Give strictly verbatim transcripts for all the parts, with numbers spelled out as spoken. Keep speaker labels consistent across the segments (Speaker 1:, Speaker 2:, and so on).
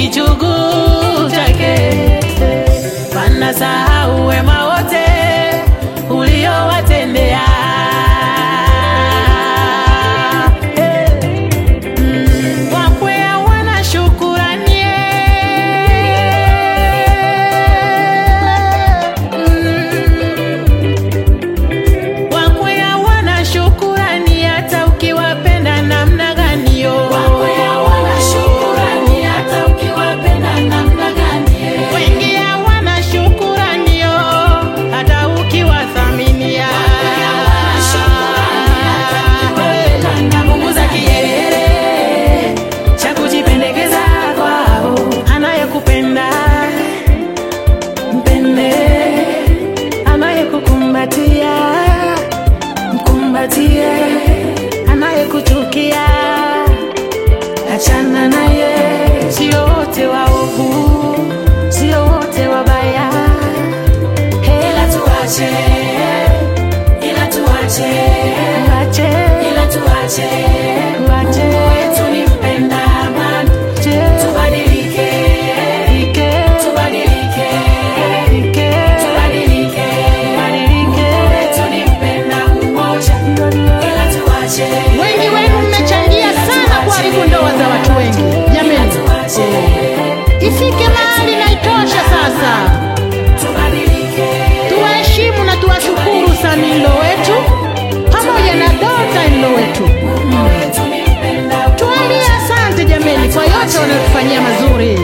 Speaker 1: kichugu chake. Wanasahau wema wote uliowatendea. Mkumbatie, anayekuchukia achana naye. Sio wote waovu, sio wote wabaya. Ila tuache, ila tuache, tuache, ila tuache, tuache. Mungu wetu ni mpenda amani. Tubadilike, tubadilike, tubadilike. Mungu wetu ni mpenda umoja. Ila tuache.
Speaker 2: Wengi wenu mmechangia sana kuharibu ndoa za watu wengi. Jamani, ifike mahali na itosha sasa. Tuwaheshimu na tuwashukuru Samilo wetu pamoja na Dota Ilo wetu. Tuambie asante jamani kwa yote wanayotufanyia mazuri.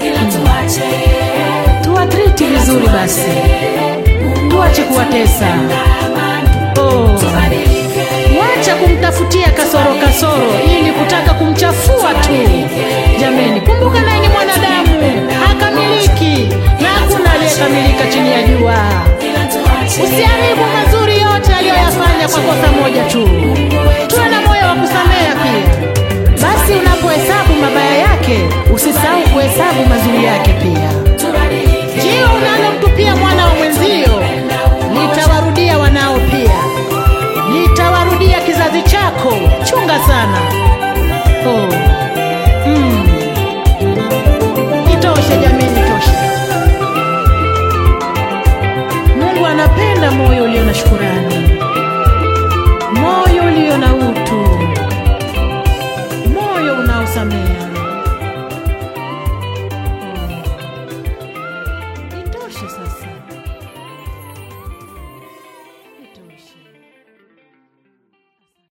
Speaker 2: Tuwatriti vizuri basi, tuache kuwatesa. Oh, wacha kumtafutia kasoro kasoro ili kutaka kumchafua tu. Jamani, kumbuka naye ni mwanadamu, hakamiliki na hakuna aliyekamilika chini ya jua. Usiharibu mazuri yote aliyoyafanya kwa kosa moja tu. Tuwe na moyo wa kusamehe pia. Basi unapohesabu mabaya yake, usisahau kuhesabu mazuri yake pia. Jiwe unalomtupia mwana wa mwenzio litawarudia wanao pia, litawarudia kizazi chako. Chunga sana. Oh. Mm. Itoshe jamii, itoshe. Mungu anapenda moyo ulio na shukrani, moyo ulio na utu, moyo unaosamehe. Oh. Itoshe sasa.